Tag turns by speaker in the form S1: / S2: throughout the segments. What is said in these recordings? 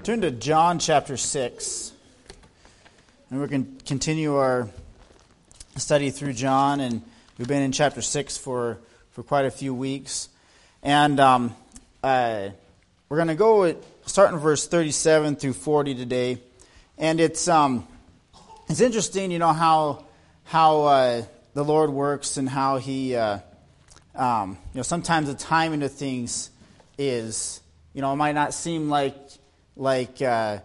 S1: Turn to John chapter 6, and we're going to continue our study through John, and we've been in chapter 6 for quite a few weeks. And we're going to go start in verse 37 through 40 today. And it's interesting, you know, how the Lord works and how He, sometimes the timing of things is, it might not seem like it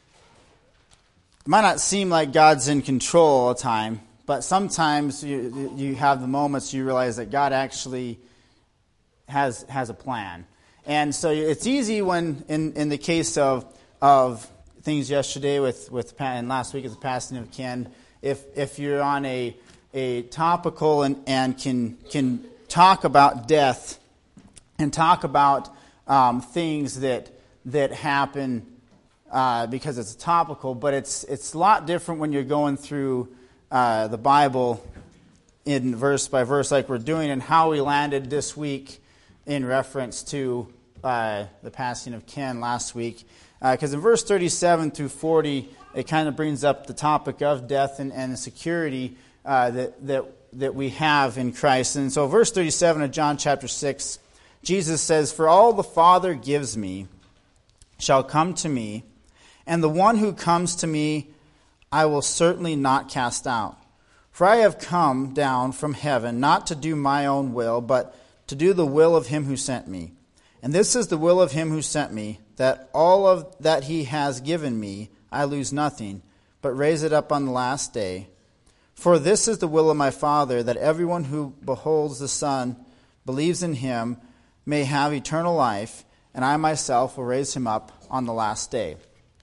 S1: might not seem like God's in control all the time, but sometimes you have the moments you realize that God actually has a plan. And so it's easy when, in the case of things yesterday and last week with the passing of Ken, if you're on a topical and can talk about death and talk about things that happen because it's topical, but it's a lot different when you're going through the Bible in verse by verse like we're doing, and how we landed this week in reference to the passing of Ken last week. Because in verse 37 through 40, it kind of brings up the topic of death and the security that we have in Christ. And so verse 37 of John chapter 6, Jesus says, "For all the Father gives me shall come to me, and the one who comes to me I will certainly not cast out. For I have come down from heaven not to do my own will, but to do the will of him who sent me. And this is the will of him who sent me, that all of that he has given me I lose nothing, but raise it up on the last day. For this is the will of my Father, that everyone who beholds the Son, believes in him, may have eternal life, and I myself will raise him up on the last day."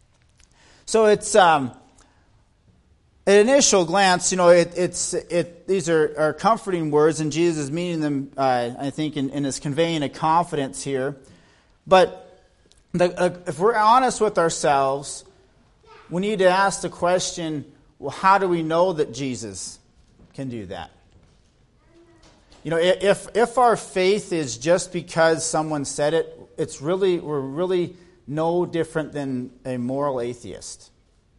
S1: So it's at initial glance, these are comforting words, and Jesus is meaning them, I think, and is conveying a confidence here. But if we're honest with ourselves, we need to ask the question, well, how do we know that Jesus can do that? If our faith is just because someone said it, we're really no different than a moral atheist.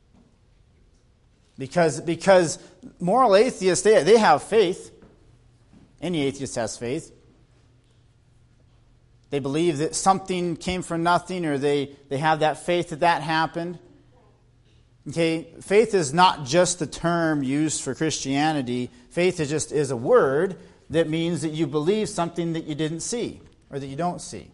S1: Because moral atheists, they have faith. Any atheist has faith. They believe that something came from nothing, or they have that faith that happened. Okay, faith is not just the term used for Christianity. Faith is a word that means that you believe something that you didn't see or that you don't see.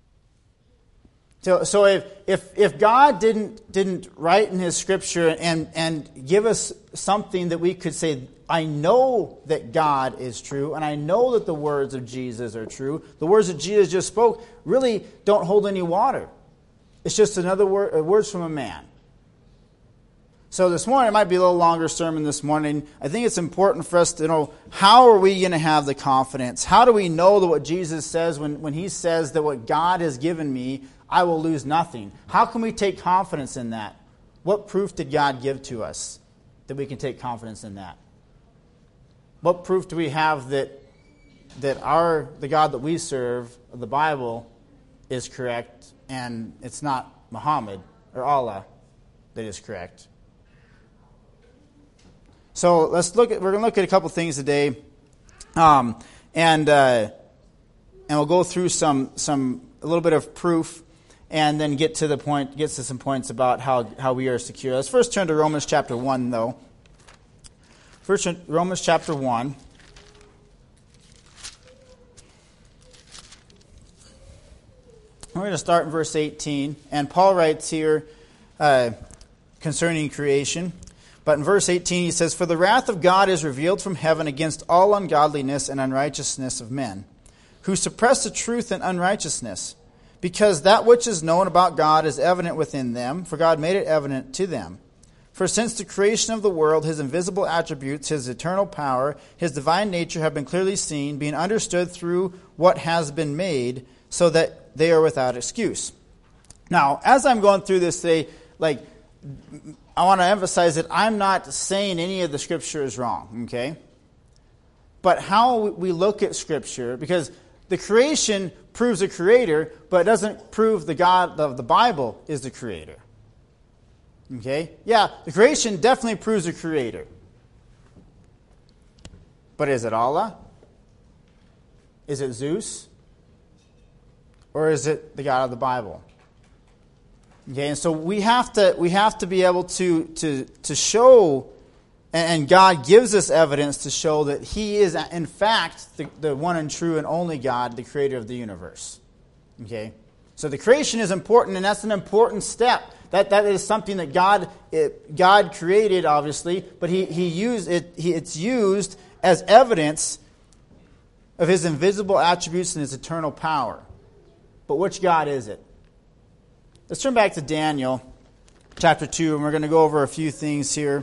S1: So if God didn't write in His Scripture and give us something that we could say, I know that God is true, and I know that the words of Jesus are true, the words that Jesus just spoke really don't hold any water. It's just another words from a man. So this morning, it might be a little longer sermon this morning. I think it's important for us to know, how are we going to have the confidence? How do we know that what Jesus says when He says that what God has given me, I will lose nothing? How can we take confidence in that? What proof did God give to us that we can take confidence in that? What proof do we have that the God that we serve, the Bible, is correct, and it's not Muhammad or Allah that is correct? So we're going to look at a couple things today, and we'll go through a little bit of proof, and then get to some points about how we are secure. Let's first turn to Romans chapter 1, though. First, Romans chapter 1. We're going to start in verse 18, and Paul writes here concerning creation. But in verse 18 he says, "For the wrath of God is revealed from heaven against all ungodliness and unrighteousness of men, who suppress the truth in unrighteousness. Because that which is known about God is evident within them, for God made it evident to them. For since the creation of the world, His invisible attributes, His eternal power, His divine nature have been clearly seen, being understood through what has been made, so that they are without excuse." Now, as I'm going through this today, I want to emphasize that I'm not saying any of the Scripture is wrong, okay? But how we look at Scripture, because the creation proves a creator, but it doesn't prove the God of the Bible is the creator. Okay? Yeah, the creation definitely proves a creator. But is it Allah? Is it Zeus? Or is it the God of the Bible? Okay, and so we have to be able to show, and God gives us evidence to show that He is in fact the one and true and only God, the creator of the universe. Okay? So the creation is important, and that's an important step. That is something that God created, obviously, but He used it. It's used as evidence of His invisible attributes and His eternal power. But which God is it? Let's turn back to Daniel chapter 2, and we're going to go over a few things here.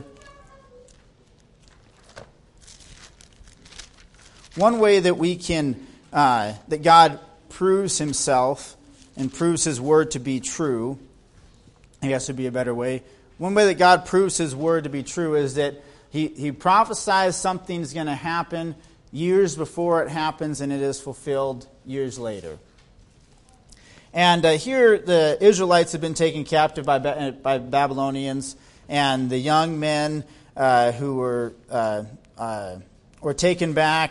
S1: One way that we can, that God proves Himself and proves His word to be true, I guess would be a better way. One way that God proves His word to be true is that He prophesies something's going to happen years before it happens, and it is fulfilled years later. And here the Israelites have been taken captive by Babylonians, and the young men who were taken back,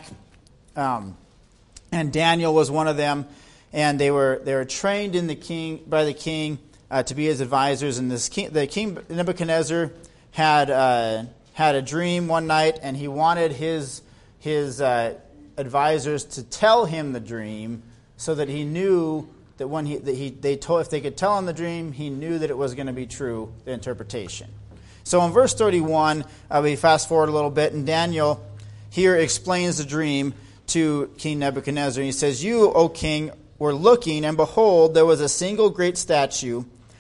S1: and Daniel was one of them, and they were trained by the king to be his advisors. And the king Nebuchadnezzar had a dream one night, and he wanted his advisors to tell him the dream so that he knew that when if they could tell him the dream, he knew that it was going to be true, the interpretation. So in verse 31, we fast forward a little bit, and Daniel here explains the dream to King Nebuchadnezzar. He says, "You, O king, were looking, and behold, there was a single great statue.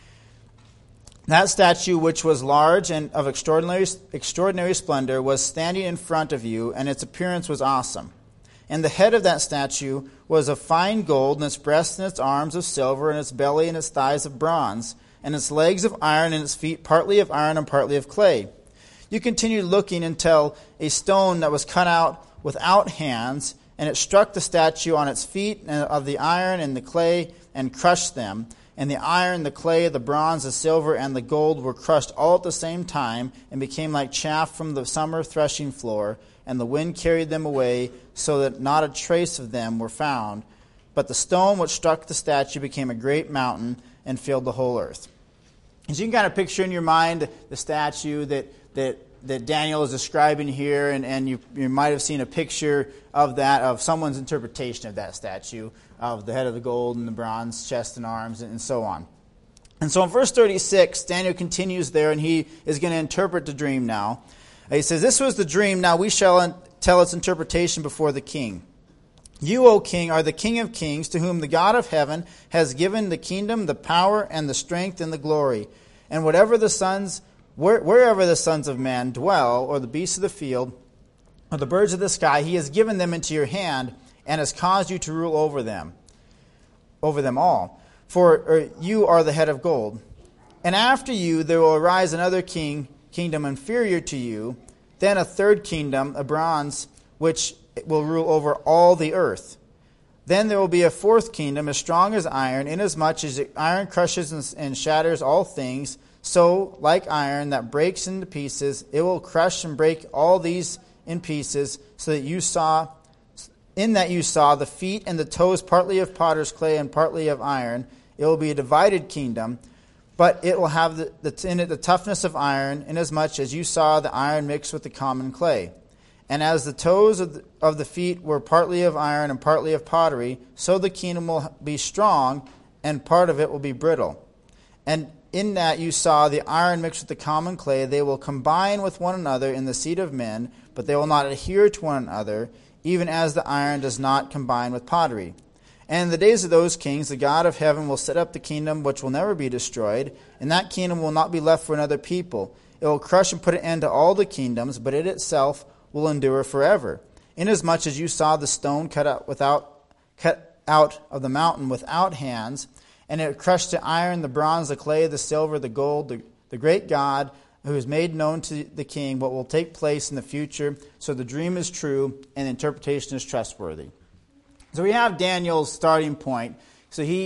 S1: That statue, which was large and of extraordinary splendor, was standing in front of you, and its appearance was awesome. And the head of that statue was of fine gold, and its breast and its arms of silver, and its belly and its thighs of bronze, and its legs of iron, and its feet partly of iron and partly of clay. You continued looking until a stone that was cut out without hands, and it struck the statue on its feet of the iron and the clay, and crushed them. And the iron, the clay, the bronze, the silver, and the gold were crushed all at the same time, and became like chaff from the summer threshing floor, and the wind carried them away, so that not a trace of them were found. But the stone which struck the statue became a great mountain, and filled the whole earth." As you can kind of picture in your mind the statue that Daniel is describing here, and you might have seen a picture of that, of someone's interpretation of that statue, of the head of the gold and the bronze, chest and arms, and so on. And so in verse 36, Daniel continues there, and he is going to interpret the dream now. He says, "This was the dream, now we shall tell its interpretation before the king. You, O king, are the King of kings, to whom the God of heaven has given the kingdom, the power, and the strength, and the glory. And wherever the sons of man dwell, or the beasts of the field, or the birds of the sky, He has given them into your hand, and has caused you to rule over them all. For you are the head of gold. And after you there will arise another kingdom inferior to you, then a third kingdom, a bronze, which will rule over all the earth. Then there will be a fourth kingdom, as strong as iron, inasmuch as iron crushes and shatters all things. So, like iron that breaks into pieces, it will crush and break all these in pieces, so that you saw the feet and the toes partly of potter's clay and partly of iron. It will be a divided kingdom, but it will have in it the toughness of iron, inasmuch as you saw the iron mixed with the common clay. And as the toes of the feet were partly of iron and partly of pottery, so the kingdom will be strong, and part of it will be brittle. And in that you saw the iron mixed with the common clay, they will combine with one another in the seed of men, but they will not adhere to one another, even as the iron does not combine with pottery. And in the days of those kings, the God of heaven will set up the kingdom which will never be destroyed, and that kingdom will not be left for another people. It will crush and put an end to all the kingdoms, but it itself will endure forever. Inasmuch as you saw the stone cut out of the mountain without hands, and it crushed the iron, the bronze, the clay, the silver, the gold, the great God, who has made known to the king what will take place in the future. So the dream is true, and the interpretation is trustworthy." So we have Daniel's starting point. So he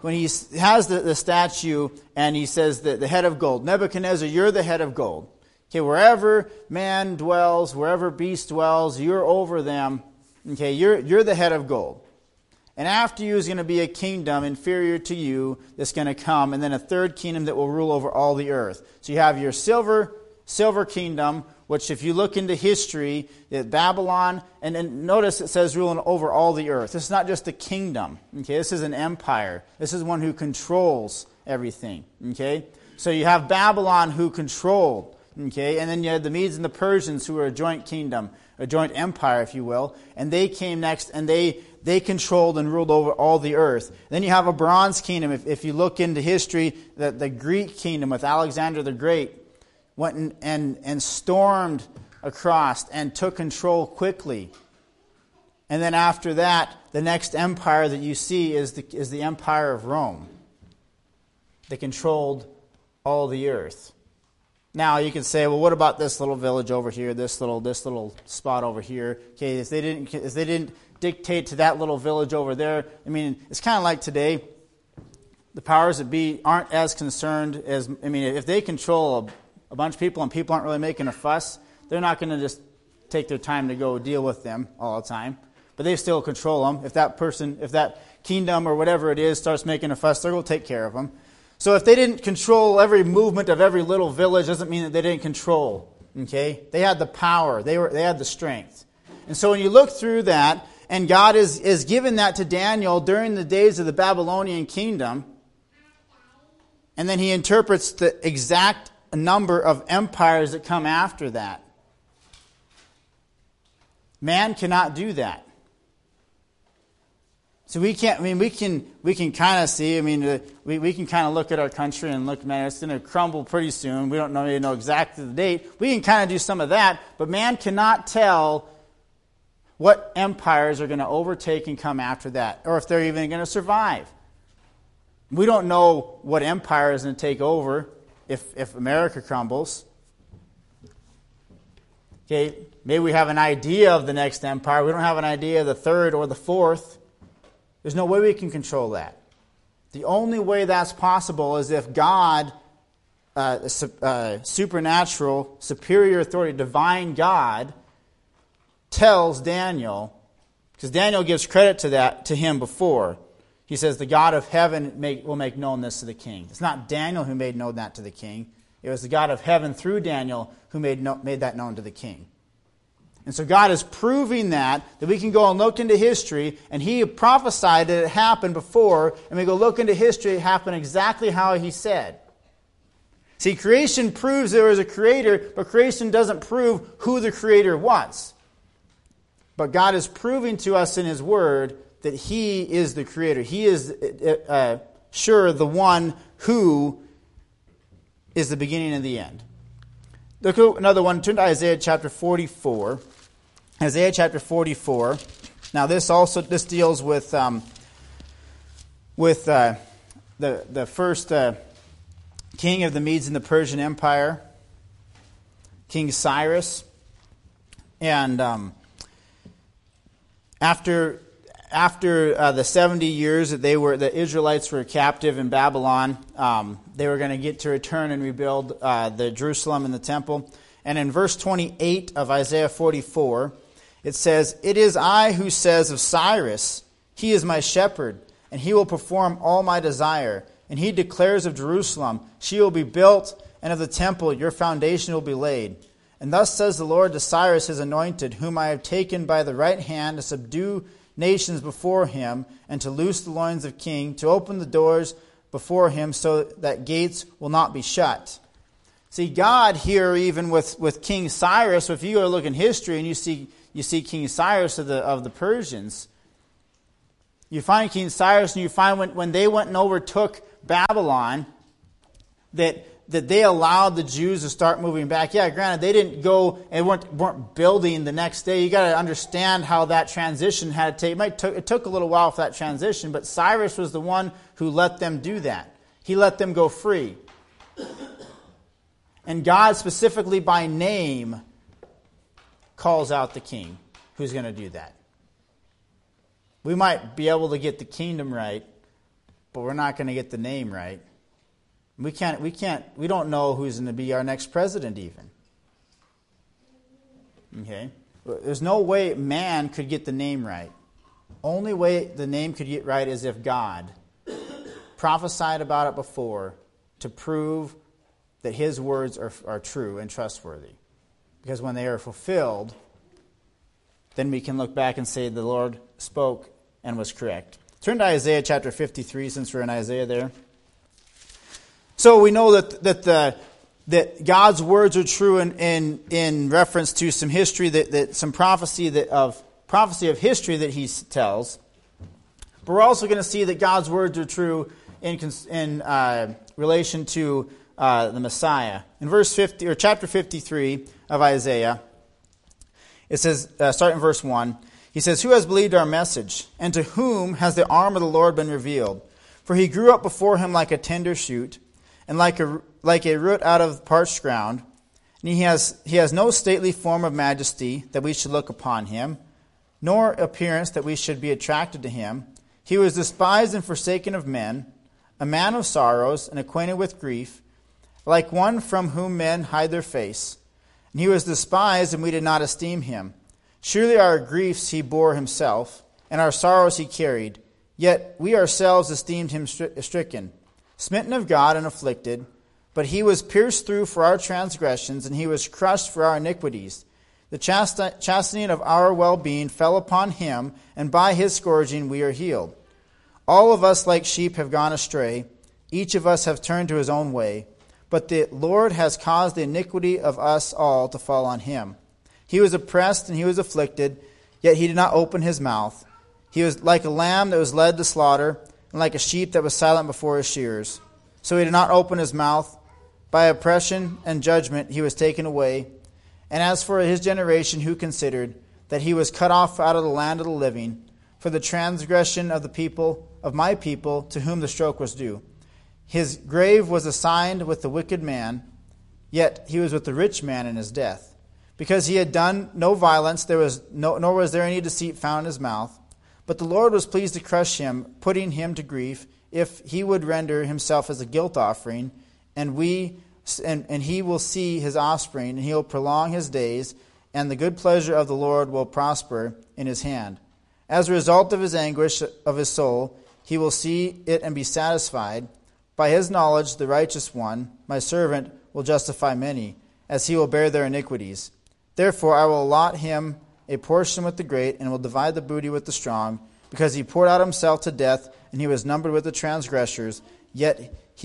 S1: when he has the statue and he says that the head of gold, Nebuchadnezzar, you're the head of gold. Okay, wherever man dwells, wherever beast dwells, you're over them. Okay, you're the head of gold. And after you is going to be a kingdom inferior to you that's going to come, and then a third kingdom that will rule over all the earth. So you have your silver kingdom, which if you look into history, Babylon, and notice it says ruling over all the earth. This is not just a kingdom. Okay, this is an empire. This is one who controls everything. Okay, so you have Babylon who controlled. Okay, and then you had the Medes and the Persians who were a joint kingdom, a joint empire, if you will, and they came next, and they controlled and ruled over all the earth. Then you have a bronze kingdom. If you look into history, the Greek kingdom with Alexander the Great went and stormed across and took control quickly. And then after that, the next empire that you see is the Empire of Rome. They controlled all the earth. Now you can say, well, what about this little village over here, this little spot over here? Okay, if they didn't dictate to that little village over there, I mean, it's kind of like today. The powers that be aren't as concerned as, I mean, if they control a bunch of people and people aren't really making a fuss, they're not going to just take their time to go deal with them all the time. But they still control them. If that kingdom or whatever it is starts making a fuss, they're going to take care of them. So if they didn't control every movement of every little village, doesn't mean that they didn't control. Okay? They had the power. They had the strength. And so when you look through that, and God is given that to Daniel during the days of the Babylonian kingdom, and then he interprets the exact number of empires that come after that. Man cannot do that. So we can't. I mean, we can kind of see. I mean, we can kind of look at our country and look, man, it's going to crumble pretty soon. We don't really know exactly the date. We can kind of do some of that, but man cannot tell what empires are going to overtake and come after that, or if they're even going to survive. We don't know what empire is going to take over if America crumbles. Okay, maybe we have an idea of the next empire. We don't have an idea of the third or the fourth. There's no way we can control that. The only way that's possible is if God, supernatural, superior authority, divine God, tells Daniel, because Daniel gives credit to him before. He says, the God of heaven will make known this to the king. It's not Daniel who made known that to the king. It was the God of heaven through Daniel who made that known to the king. And so God is proving that we can go and look into history, and he prophesied that it happened before, and we go look into history, it happened exactly how he said. See, creation proves there was a creator, but creation doesn't prove who the creator was. But God is proving to us in his word that he is the creator. He is sure the one who is the beginning and the end. Look at another one. Turn to Isaiah chapter 44. Isaiah chapter 44. Now this deals with the first king of the Medes and the Persian Empire, King Cyrus, and after the 70 years that the Israelites were captive in Babylon, they were going to get to return and rebuild the Jerusalem and the temple. And in verse 28 of Isaiah 44, it says, "It is I who says of Cyrus, he is my shepherd, and he will perform all my desire. And he declares of Jerusalem, she will be built, and of the temple your foundation will be laid. And thus says the Lord to Cyrus his anointed, whom I have taken by the right hand to subdue nations before him, and to loose the loins of kings, to open the doors before him, so that gates will not be shut." See, God here, even with King Cyrus, if you go look in history and you see King Cyrus of the Persians, you find King Cyrus, and you find when they went and overtook Babylon, that they allowed the Jews to start moving back. Yeah, granted, they didn't go and weren't building the next day. You got to understand how that transition had to take. It took a little while for that transition, but Cyrus was the one who let them do that. He let them go free. And God specifically by name calls out the king who's going to do that. We might be able to get the kingdom right, but we're not going to get the name right. We don't know who's going to be our next president even. Okay? There's no way man could get the name right. Only way the name could get right is if God prophesied about it before to prove that his words are true and trustworthy. Because when they are fulfilled, then we can look back and say the Lord spoke and was correct. Turn to Isaiah chapter 53, since we're in Isaiah there. So we know that God's words are true in reference to some history, that some prophecy of history that he tells. But we're also going to see that God's words are true in relation to the Messiah. In verse 50 or chapter 53 of Isaiah, it says, starting in verse 1, he says, "Who has believed our message, and to whom has the arm of the Lord been revealed? For he grew up before him like a tender shoot, and like a root out of parched ground. And he has no stately form of majesty that we should look upon him, nor appearance that we should be attracted to him. He was despised and forsaken of men, a man of sorrows and acquainted with grief, like one from whom men hide their face. And he was despised, and we did not esteem him. Surely our griefs he bore himself, and our sorrows he carried. Yet we ourselves esteemed him stricken, smitten of God and afflicted. But he was pierced through for our transgressions, and he was crushed for our iniquities. The chastening of our well-being fell upon him, and by his scourging we are healed. All of us like sheep have gone astray. Each of us have turned to his own way. But the Lord has caused the iniquity of us all to fall on him. He was oppressed and he was afflicted, yet he did not open his mouth. He was like a lamb that was led to slaughter, and like a sheep that was silent before his shearers. So he did not open his mouth. By oppression and judgment he was taken away. And as for his generation, who considered that he was cut off out of the land of the living, for the transgression of the people, of my people, to whom the stroke was due. His grave was assigned with the wicked man, yet he was with the rich man in his death. Because he had done no violence, nor was there any deceit found in his mouth. But the Lord was pleased to crush him, putting him to grief, if he would render himself as a guilt offering, and he will see his offspring, and he will prolong his days, and the good pleasure of the Lord will prosper in his hand. As a result of his anguish of his soul, he will see it and be satisfied. By his knowledge, the righteous one, my servant, will justify many, as he will bear their iniquities. Therefore I will allot him a portion with the great, and will divide the booty with the strong, because he poured out himself to death, and he was numbered with the transgressors, yet he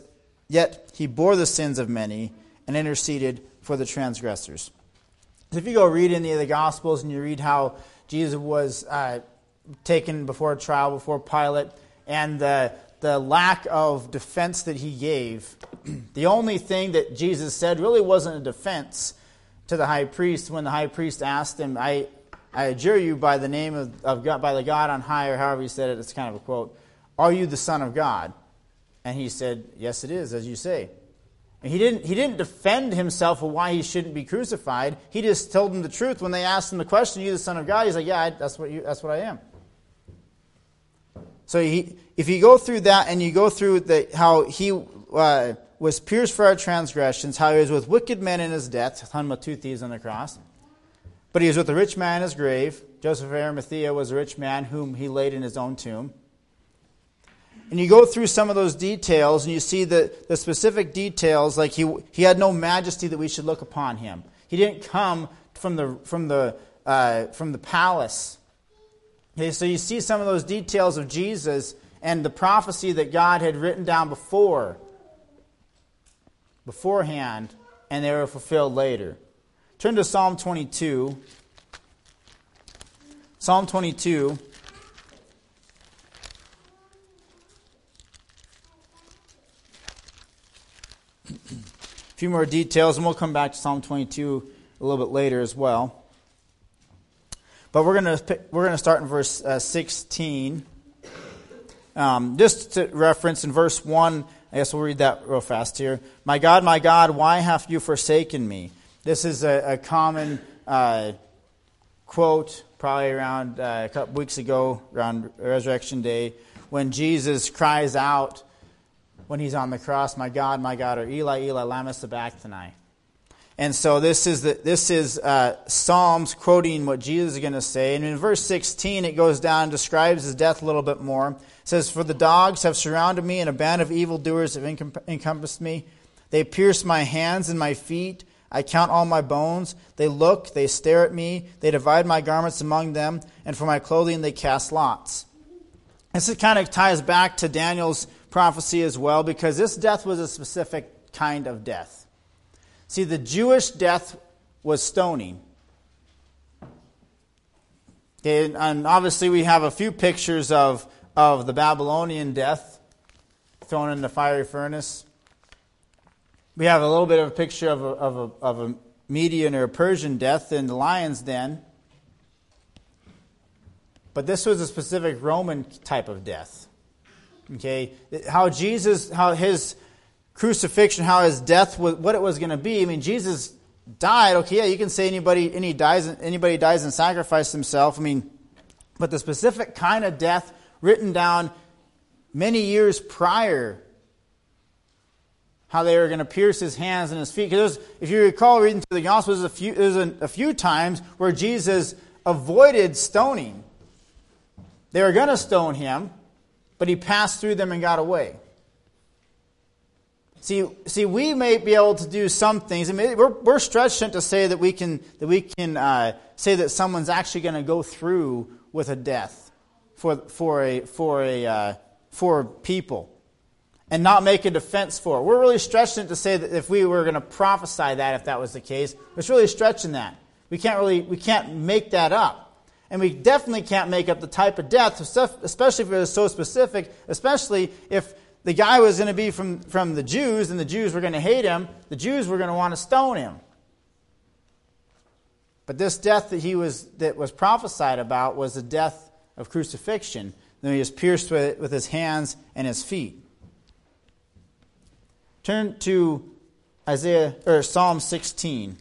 S1: bore the sins of many, and interceded for the transgressors." So if you go read any of the Gospels, and you read how Jesus was taken before a trial, before Pilate, and the lack of defense that he gave, the only thing that Jesus said really wasn't a defense to the high priest. When the high priest asked him, I adjure you by the name of God, by the God on high, or however he said it, it's kind of a quote, "Are you the Son of God?" And he said, "Yes, it is, as you say." And he didn't defend himself of why he shouldn't be crucified. He just told them the truth. When they asked him the question, "Are you the Son of God?" He's like, "Yeah, that's what I am." So if you go through that, and you go through how he was pierced for our transgressions, how he was with wicked men in his death, hung with two thieves on the cross, but he was with a rich man in his grave. Joseph of Arimathea was a rich man whom he laid in his own tomb. And you go through some of those details, and you see the specific details, like he had no majesty that we should look upon him. He didn't come from the palace. Okay, so you see some of those details of Jesus and the prophecy that God had written down beforehand, and they were fulfilled later. Turn to Psalm 22. Psalm 22. A few more details, and we'll come back to Psalm 22 a little bit later as well. But we're going to start in verse 16. Just to reference in verse 1, I guess we'll read that real fast here. My God, why have you forsaken me?" This is a common quote, probably around a couple weeks ago, around Resurrection Day, when Jesus cries out when he's on the cross, my God, or Eli, Eli, lama sabachthani. And so this is Psalms quoting what Jesus is going to say. And in verse 16, it goes down and describes his death a little bit more. It says, for the dogs have surrounded me, and a band of evildoers have encompassed me. They pierce my hands and my feet. I count all my bones. They look, they stare at me. They divide my garments among them, and for my clothing they cast lots. This kind of ties back to Daniel's prophecy as well, because this death was a specific kind of death. See, the Jewish death was stoning. Okay, and obviously we have a few pictures of the Babylonian death, thrown in the fiery furnace. We have a little bit of a picture of a Median or a Persian death in the lion's den. But this was a specific Roman type of death. Okay, how his crucifixion, how his death, what it was going to be. I mean, Jesus died. Okay, yeah, you can say anybody dies and sacrifice himself. I mean, but the specific kind of death written down many years prior, how they were going to pierce his hands and his feet. Because if you recall reading through the Gospels, there's a few times where Jesus avoided stoning. They were going to stone him, but he passed through them and got away. See, we may be able to do some things. I mean, we're stretched to say that we can say that someone's actually going to go through with a death for people and not make a defense for it. We're really stretched to say that if we were going to prophesy that, if that was the case, it's really stretching that. We can't make that up. And we definitely can't make up the type of death, especially if it was so specific, especially if the guy was going to be from the Jews, and the Jews were going to hate him. The Jews were going to want to stone him. But this death that was prophesied about was the death of crucifixion. Then he was pierced with his hands and his feet. Turn to Psalm 16.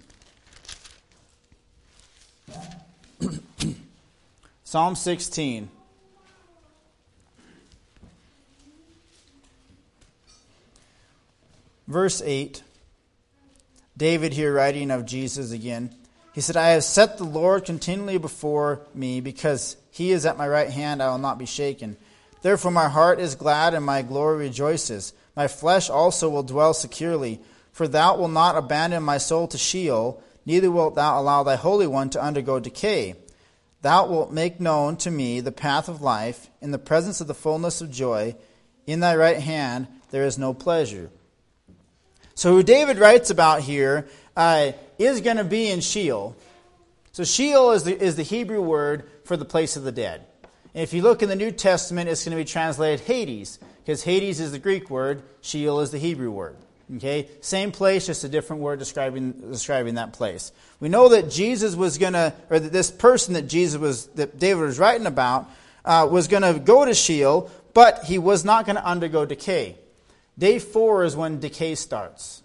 S1: Psalm 16. Verse 8, David here writing of Jesus again. He said, I have set the Lord continually before me, because he is at my right hand, I will not be shaken. Therefore my heart is glad, and my glory rejoices. My flesh also will dwell securely. For thou wilt not abandon my soul to Sheol, neither wilt thou allow thy Holy One to undergo decay. Thou wilt make known to me the path of life. In the presence of the fullness of joy, in thy right hand there is no pleasure. So who David writes about here is going to be in Sheol. So Sheol is the Hebrew word for the place of the dead. And if you look in the New Testament, it's going to be translated Hades, because Hades is the Greek word, Sheol is the Hebrew word. Okay, same place, just a different word describing that place. We know that Jesus was going to, or that this person that David was writing about, was going to go to Sheol, but he was not going to undergo decay. Day 4 is when decay starts.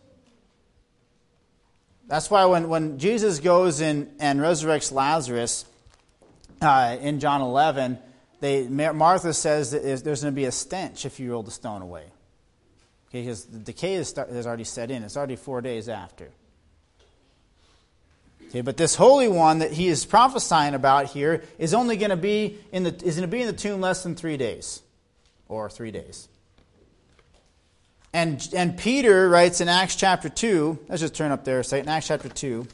S1: That's why when Jesus goes in and resurrects Lazarus in John 11, Martha says that there's going to be a stench if you roll the stone away. Okay, because the decay has already set in. It's already 4 days after. Okay, but this Holy One that he is prophesying about here is only going to be in the tomb less than 3 days, or 3 days. And Peter writes in Acts chapter 2, let's just turn up there a second, in Acts chapter 2,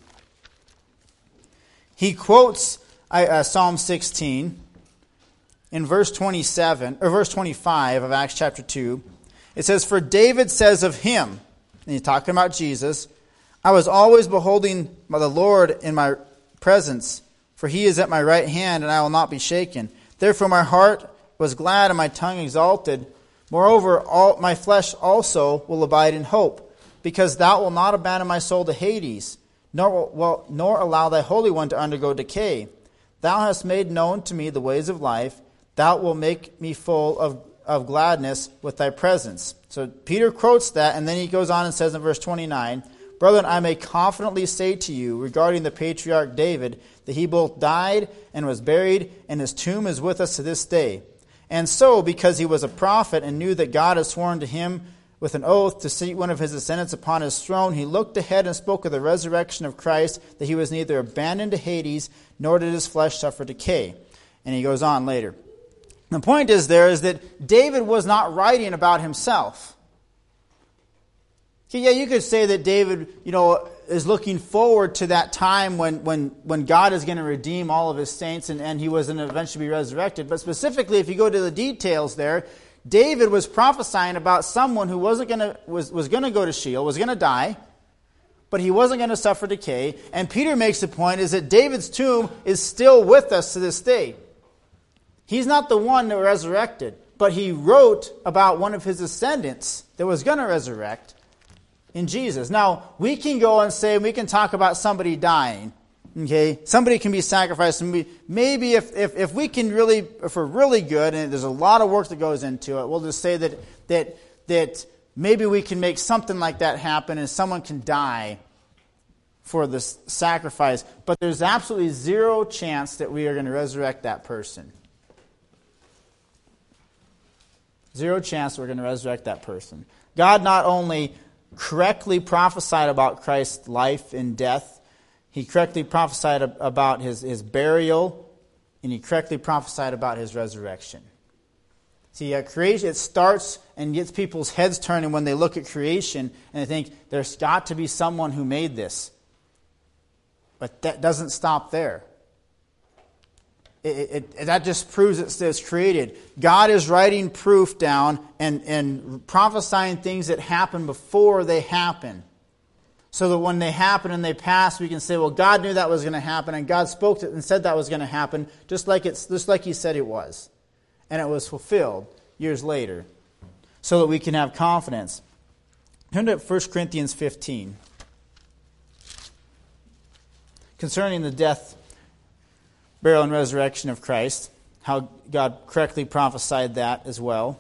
S1: he quotes Psalm 16 in verse 27, or verse 25 of Acts chapter 2. It says, for David says of him, and he's talking about Jesus, I was always beholding by the Lord in my presence, for he is at my right hand, and I will not be shaken. Therefore my heart was glad, and my tongue exalted. Moreover, all my flesh also will abide in hope, because thou wilt not abandon my soul to Hades, nor allow thy Holy One to undergo decay. Thou hast made known to me the ways of life. Thou wilt make me full of gladness with thy presence. So Peter quotes that, and then he goes on and says in verse 29, Brethren, I may confidently say to you regarding the patriarch David, that he both died and was buried, and his tomb is with us to this day. And so, because he was a prophet and knew that God had sworn to him with an oath to seat one of his descendants upon his throne, he looked ahead and spoke of the resurrection of Christ, that he was neither abandoned to Hades, nor did his flesh suffer decay. And he goes on later. The point is that David was not writing about himself. Yeah, you could say that David, is looking forward to that time when God is going to redeem all of his saints and he was going to eventually be resurrected. But specifically, if you go to the details there, David was prophesying about someone who was going to go to Sheol, was going to die, but he wasn't going to suffer decay. And Peter makes the point is that David's tomb is still with us to this day. He's not the one that resurrected, but he wrote about one of his descendants that was going to resurrect in Jesus. Now, we can go and say, we can talk about somebody dying. Okay, somebody can be sacrificed, and maybe if we can really, if we're really good, and there's a lot of work that goes into it, we'll just say that maybe we can make something like that happen, and someone can die for the sacrifice. But there's absolutely zero chance that we are going to resurrect that person. Zero chance we're going to resurrect that person. God not only correctly prophesied about Christ's life and death, he correctly prophesied about his burial, and he correctly prophesied about his resurrection. See, creation, it starts and gets people's heads turning when they look at creation and they think, there's got to be someone who made this. But that doesn't stop there. That just proves it's created. God is writing proof down and prophesying things that happen before they happen. So that when they happen and they pass, we can say, well, God knew that was going to happen, and God spoke it and said that was going to happen, just like He said it was. And it was fulfilled years later. So that we can have confidence. Turn to 1 Corinthians 15. Concerning the death, burial, and resurrection of Christ, how God correctly prophesied that as well.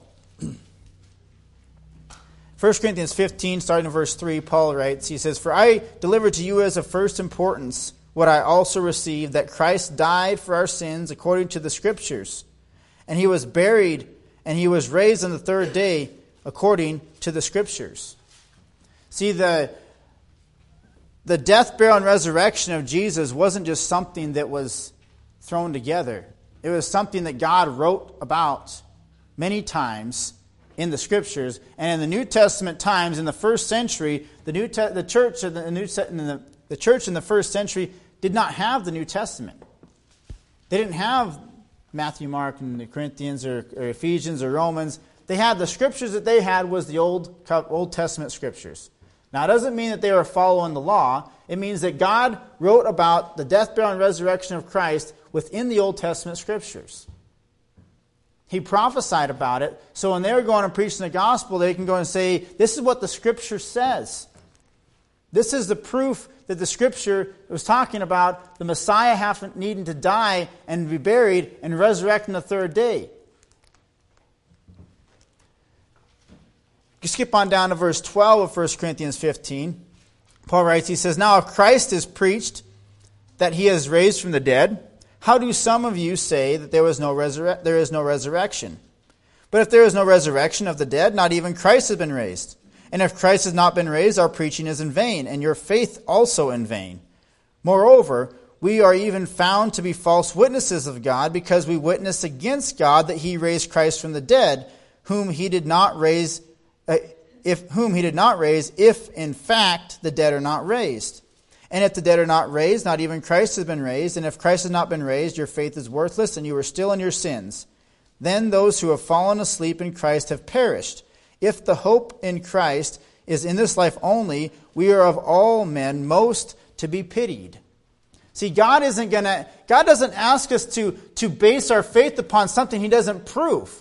S1: 1 Corinthians 15, starting in verse 3, Paul writes, he says, "For I delivered to you as of first importance what I also received, that Christ died for our sins according to the Scriptures, and he was buried, and he was raised on the third day according to the Scriptures." See, the death, burial, and resurrection of Jesus wasn't just something that was thrown together. It was something that God wrote about many times in the Scriptures, and in the New Testament times, in the first century, the church in the first century did not have the New Testament. They didn't have Matthew, Mark, and the Corinthians, or Ephesians, or Romans. They had the Scriptures that they had was the Old Testament Scriptures. Now, it doesn't mean that they were following the law. It means that God wrote about the death, burial, and resurrection of Christ within the Old Testament Scriptures. He prophesied about it, so when they were going and preaching the gospel, they can go and say, this is what the Scripture says. This is the proof that the Scripture was talking about the Messiah needing to die and be buried and resurrect on the third day. You skip on down to verse 12 of 1 Corinthians 15. Paul writes, he says, "Now if Christ is preached that he is raised from the dead, how do some of you say that there is no resurrection? But if there is no resurrection of the dead, not even Christ has been raised. And if Christ has not been raised, our preaching is in vain, and your faith also in vain. Moreover, we are even found to be false witnesses of God, because we witness against God that he raised Christ from the dead, whom he did not raise, if in fact the dead are not raised. And if the dead are not raised, not even Christ has been raised. And if Christ has not been raised, your faith is worthless, and you are still in your sins. Then those who have fallen asleep in Christ have perished. If the hope in Christ is in this life only, we are of all men most to be pitied." See, God doesn't ask us to base our faith upon something he doesn't prove.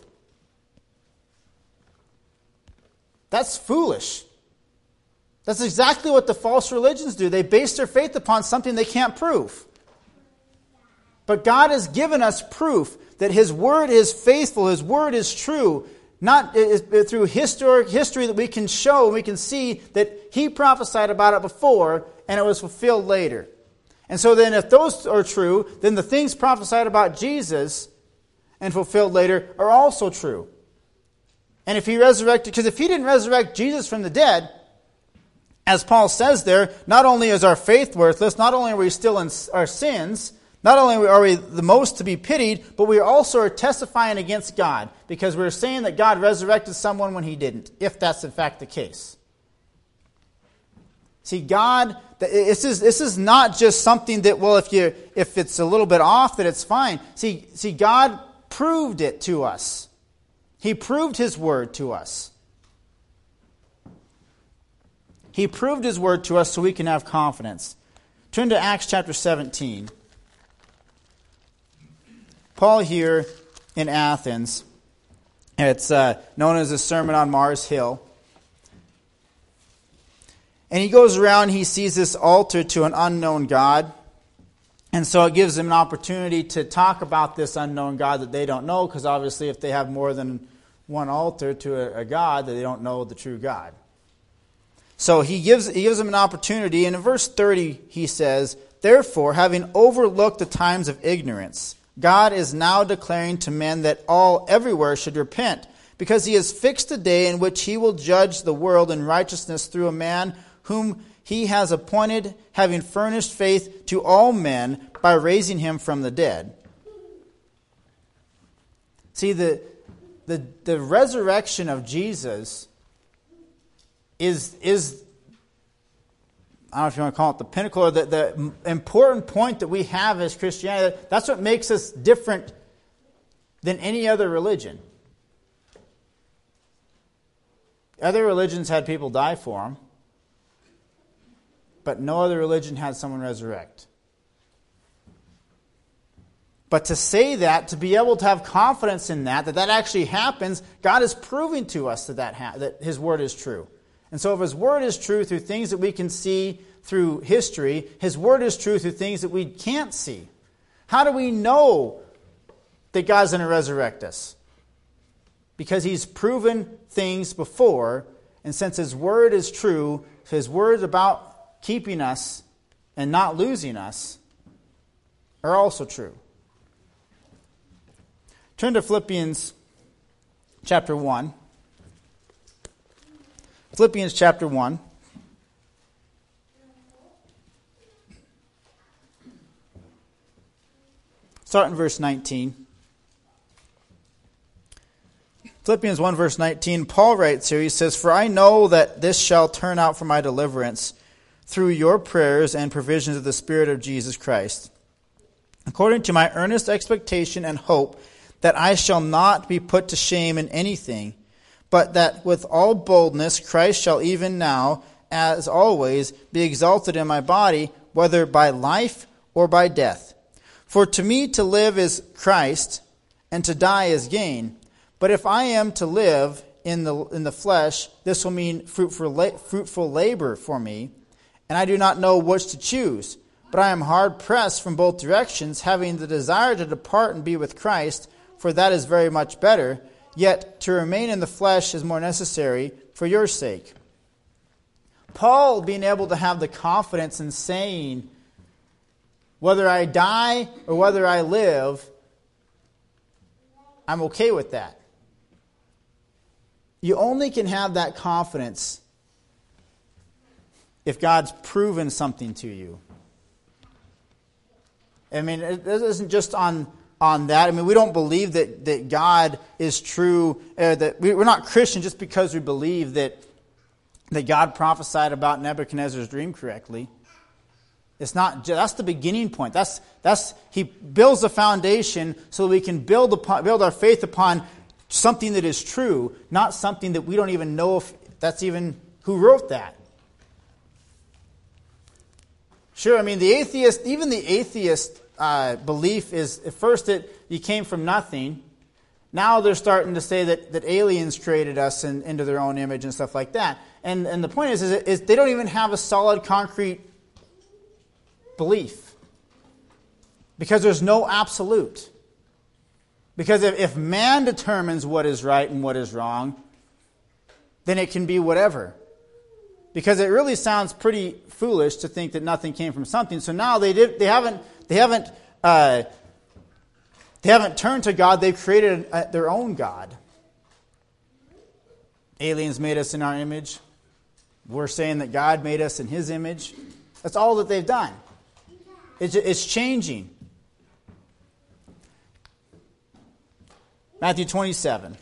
S1: That's foolish. That's exactly what the false religions do. They base their faith upon something they can't prove. But God has given us proof that his word is faithful, his word is true, not through history that we can show, and we can see that he prophesied about it before and it was fulfilled later. And so then if those are true, then the things prophesied about Jesus and fulfilled later are also true. And if he resurrected, because if he didn't resurrect Jesus from the dead, as Paul says there, not only is our faith worthless, not only are we still in our sins, not only are we the most to be pitied, but we also are testifying against God, because we're saying that God resurrected someone when he didn't, if that's in fact the case. See, God, this is not just something that, well, if it's a little bit off, that it's fine. See, God proved it to us. He proved his word to us. He proved his word to us so we can have confidence. Turn to Acts chapter 17. Paul here in Athens, it's known as the Sermon on Mars Hill. And he goes around, he sees this altar to an unknown God. And so it gives them an opportunity to talk about this unknown God that they don't know, because obviously if they have more than one altar to a God, that they don't know the true God. So he gives them an opportunity, and in verse 30 he says, "Therefore, having overlooked the times of ignorance, God is now declaring to men that all everywhere should repent, because he has fixed a day in which he will judge the world in righteousness through a man whom he has appointed, having furnished faith to all men by raising him from the dead." See, the resurrection of Jesus is I don't know if you want to call it the pinnacle, or the important point that we have as Christianity. That's what makes us different than any other religion. Other religions had people die for them, but no other religion had someone resurrect. But to say that, to be able to have confidence in that actually happens, God is proving to us that his word is true. And so if his word is true through things that we can see through history, his word is true through things that we can't see. How do we know that God's going to resurrect us? Because he's proven things before, and since his word is true, his word about keeping us and not losing us are also true. Turn to Philippians chapter 1. Philippians chapter 1. Start in verse 19. Philippians 1 verse 19, Paul writes here, he says, "For I know that this shall turn out for my deliverance through your prayers and provisions of the Spirit of Jesus Christ, according to my earnest expectation and hope that I shall not be put to shame in anything, but that with all boldness Christ shall even now, as always, be exalted in my body, whether by life or by death. For to me to live is Christ, and to die is gain. But if I am to live in the flesh, this will mean fruitful labor for me, and I do not know which to choose. But I am hard pressed from both directions, having the desire to depart and be with Christ, for that is very much better. Yet to remain in the flesh is more necessary for your sake." Paul being able to have the confidence in saying, whether I die or whether I live, I'm okay with that. You only can have that confidence if God's proven something to you. I mean, it isn't just on that. I mean, we don't believe that God is true. That we're not Christian just because we believe that God prophesied about Nebuchadnezzar's dream correctly. It's not. That's the beginning point. That's he builds the foundation so that we can build our faith upon something that is true, not something that we don't even know if that's even who wrote that. Sure, I mean the atheist belief is, at first you came from nothing. Now they're starting to say that aliens created us into their own image and stuff like that. And the point is they don't even have a solid, concrete belief. Because there's no absolute. Because if man determines what is right and what is wrong, then it can be whatever. Because it really sounds pretty foolish to think that nothing came from something. So now they haven't They haven't turned to God. They've created their own God. Aliens made us in our image. We're saying that God made us in His image. That's all that they've done. It's changing. Matthew 27.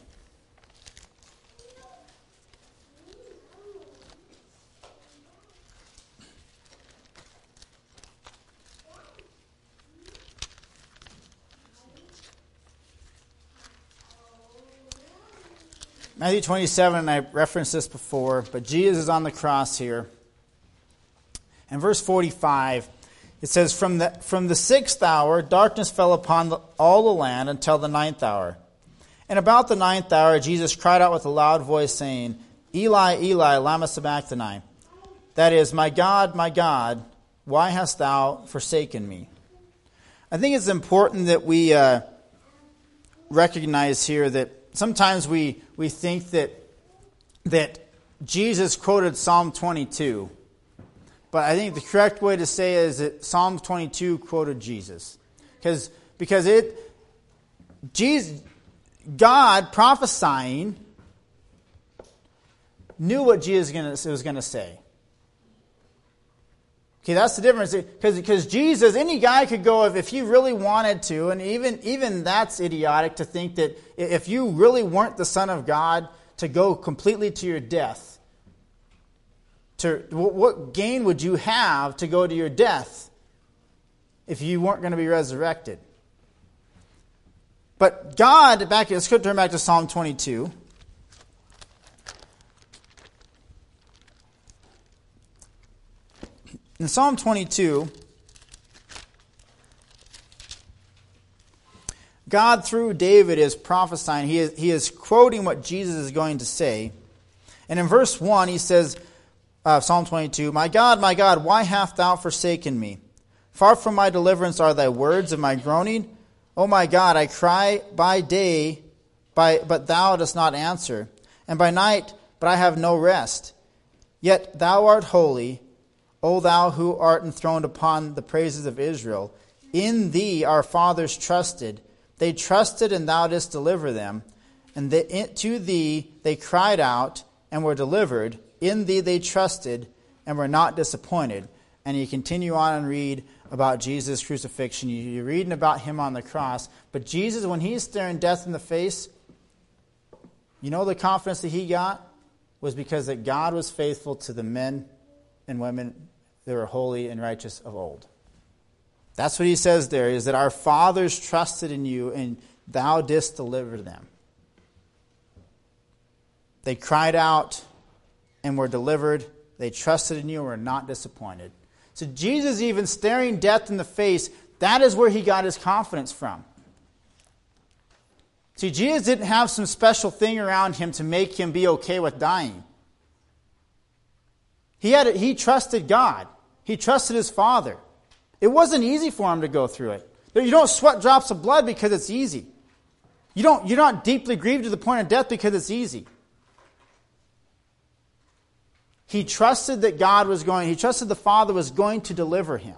S1: Matthew 27, and I referenced this before, but Jesus is on the cross here. And verse 45, it says, From the 6th hour, darkness fell upon all the land until the 9th hour. And about the 9th hour, Jesus cried out with a loud voice, saying, Eli, Eli, lama sabachthani. That is, my God, why hast thou forsaken me? I think it's important that we recognize here that sometimes we think that Jesus quoted Psalm 22. But I think the correct way to say it is that Psalm 22 quoted Jesus. Because God prophesying knew what Jesus was going to say. Okay, that's the difference. Because Jesus, any guy could go if he really wanted to, and even that's idiotic to think that if you really weren't the Son of God, to go completely to your death. What gain would you have to go to your death if you weren't going to be resurrected? But God, let's turn back to Psalm 22. In Psalm 22, God, through David, is prophesying. He is quoting what Jesus is going to say. And in verse 1, he says, Psalm 22, my God, why hast thou forsaken me? Far from my deliverance are thy words of my groaning. O my God, I cry by day, but thou dost not answer, and by night, but I have no rest. Yet thou art holy, O thou who art enthroned upon the praises of Israel. In thee our fathers trusted. They trusted, and thou didst deliver them. And to thee they cried out, and were delivered. In thee they trusted, and were not disappointed. And you continue on and read about Jesus' crucifixion. You're reading about him on the cross. But Jesus, when he's staring death in the face, you know the confidence that he got was because that God was faithful to the men and women that were holy and righteous of old. That's what he says there, is that our fathers trusted in you, and thou didst deliver them. They cried out and were delivered. They trusted in you and were not disappointed. So Jesus, even staring death in the face, that is where he got his confidence from. See, Jesus didn't have some special thing around him to make him be okay with dying. He trusted God. He trusted his Father. It wasn't easy for him to go through it. You don't sweat drops of blood because it's easy. You're not deeply grieved to the point of death because it's easy. He trusted that he trusted the Father was going to deliver him.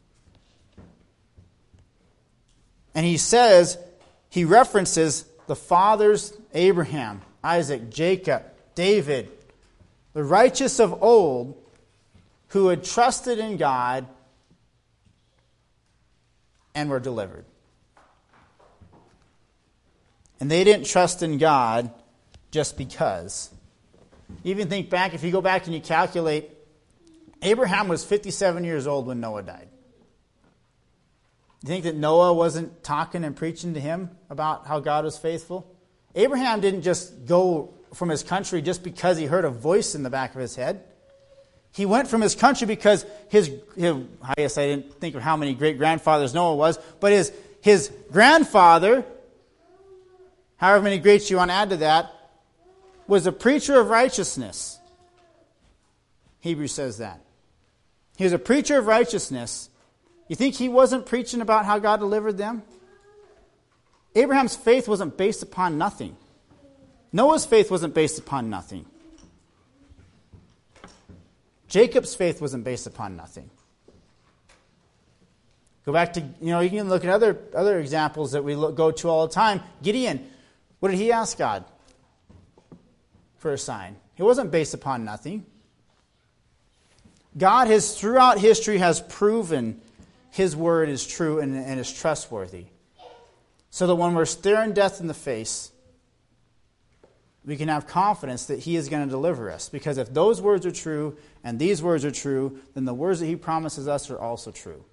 S1: And he references the fathers, Abraham, Isaac, Jacob, David, the righteous of old, who had trusted in God and were delivered. And they didn't trust in God just because. Even think back, if you go back and you calculate, Abraham was 57 years old when Noah died. You think that Noah wasn't talking and preaching to him about how God was faithful? Abraham didn't just go from his country just because he heard a voice in the back of his head. He went from his country because I guess I didn't think of how many great-grandfathers Noah was, but his grandfather, however many greats you want to add to that, was a preacher of righteousness. Hebrews says that. He was a preacher of righteousness. You think he wasn't preaching about how God delivered them? Abraham's faith wasn't based upon nothing. Noah's faith wasn't based upon nothing. Jacob's faith wasn't based upon nothing. Go back to, you can look at other examples that we go to all the time. Gideon, what did he ask God for a sign? It wasn't based upon nothing. God has, throughout history, has proven His word is true and is trustworthy. So that when we're staring death in the face, we can have confidence that He is going to deliver us. Because if those words are true and these words are true, then the words that He promises us are also true.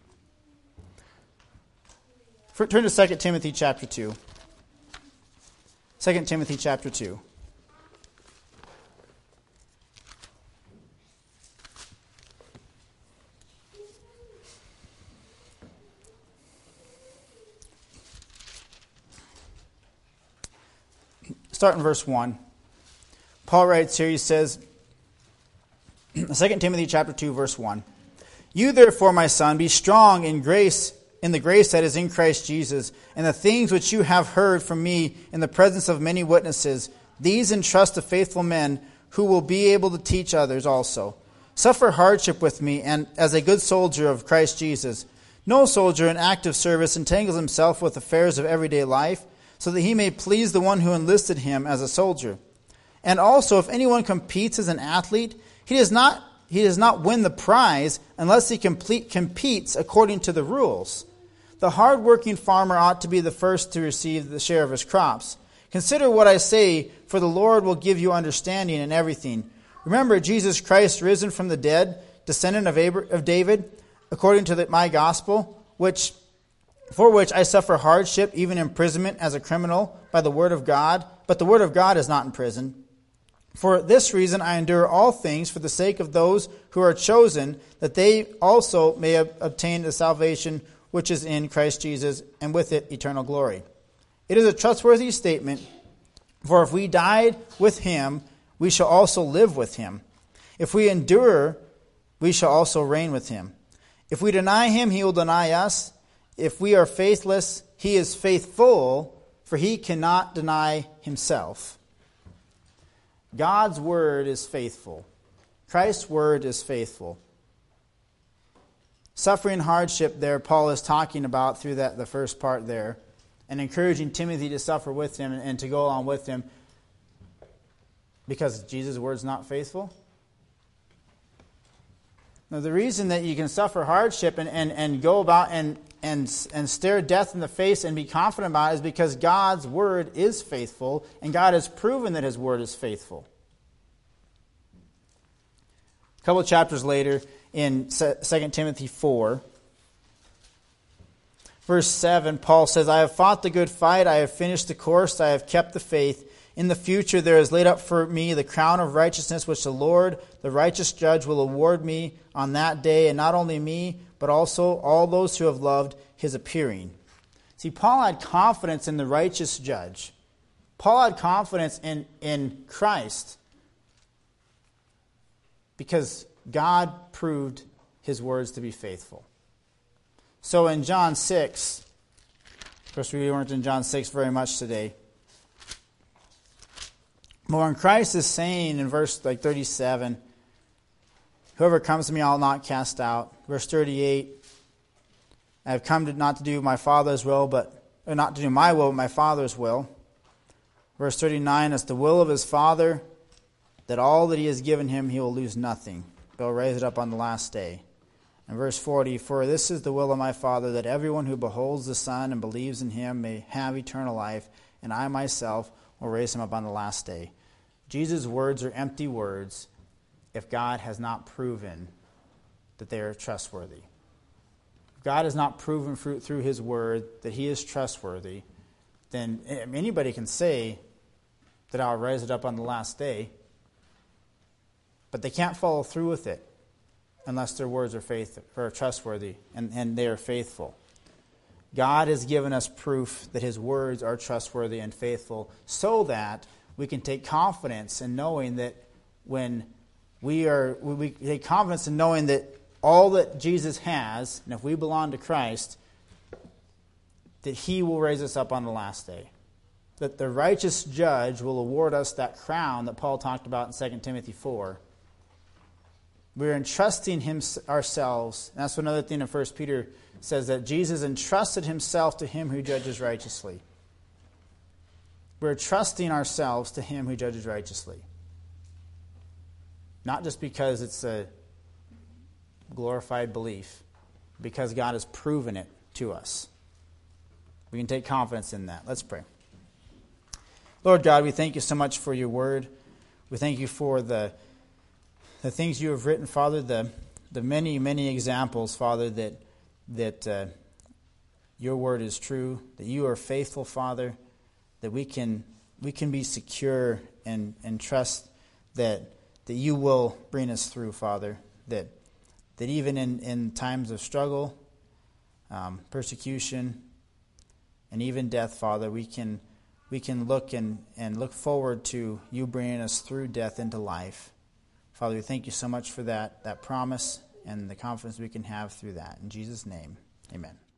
S1: Turn to 2 Timothy chapter 2. 2 Timothy chapter 2. Start in verse 1. Paul writes here, he says, 2 Timothy chapter 2, verse 1. You therefore, my son, be strong in the grace that is in Christ Jesus, and the things which you have heard from me in the presence of many witnesses, these entrust to faithful men who will be able to teach others also. Suffer hardship with me, and as a good soldier of Christ Jesus. No soldier in active service entangles himself with affairs of everyday life, so that he may please the one who enlisted him as a soldier. And also, if anyone competes as an athlete, he does not win the prize unless he competes according to the rules. The hard-working farmer ought to be the first to receive the share of his crops. Consider what I say, for the Lord will give you understanding in everything. Remember Jesus Christ risen from the dead, descendant of David, according to my gospel, for which I suffer hardship, even imprisonment as a criminal by the word of God. But the word of God is not in prison. For this reason I endure all things for the sake of those who are chosen, that they also may obtain the salvation which is in Christ Jesus, and with it eternal glory. It is a trustworthy statement, for if we died with Him, we shall also live with Him. If we endure, we shall also reign with Him. If we deny Him, He will deny us. If we are faithless, He is faithful, for He cannot deny Himself. God's word is faithful. Christ's word is faithful. Suffering hardship there, Paul is talking about through the first part there, and encouraging Timothy to suffer with him and to go along with him because Jesus' word's not faithful. Now, the reason that you can suffer hardship and go about and stare death in the face and be confident about it is because God's word is faithful, and God has proven that His word is faithful. A couple of chapters later, in 2 Timothy 4, verse 7, Paul says, I have fought the good fight, I have finished the course, I have kept the faith. In the future there is laid up for me the crown of righteousness, which the Lord, the righteous judge, will award me on that day, and not only me, but also all those who have loved His appearing. See, Paul had confidence in the righteous judge. Paul had confidence in Christ because God proved His words to be faithful. So in John 6, of course we weren't in John 6 very much today, but when Christ is saying in verse 37, whoever comes to me I will not cast out. Verse 38, I have come not to do my Father's will, not to do my will, but my Father's will. Verse 39, it's the will of His Father that all that He has given Him He will lose nothing. He'll raise it up on the last day. And verse 40, for this is the will of my Father, that everyone who beholds the Son and believes in Him may have eternal life, and I myself will raise him up on the last day. Jesus' words are empty words if God has not proven that they are trustworthy. If God has not proven through His word that He is trustworthy, then anybody can say that I'll raise it up on the last day, but they can't follow through with it unless their words are trustworthy and they are faithful. God has given us proof that His words are trustworthy and faithful so that we can take confidence in knowing that when we take confidence in knowing that all that Jesus has, and if we belong to Christ, that He will raise us up on the last day. That the righteous judge will award us that crown that Paul talked about in 2 Timothy 4. We're entrusting ourselves. And that's another thing in 1 Peter says, that Jesus entrusted himself to him who judges righteously. We're trusting ourselves to him who judges righteously. Not just because it's a glorified belief, because God has proven it to us. We can take confidence in that. Let's pray. Lord God, we thank you so much for your word. We thank you for the things you have written, Father, the many, many examples, Father, that your word is true, that you are faithful, Father, that we can be secure and trust that you will bring us through, Father, that even in times of struggle, persecution, and even death, Father, we can look and look forward to you bringing us through death into life. Father, we thank you so much for that promise and the confidence we can have through that. In Jesus' name, amen.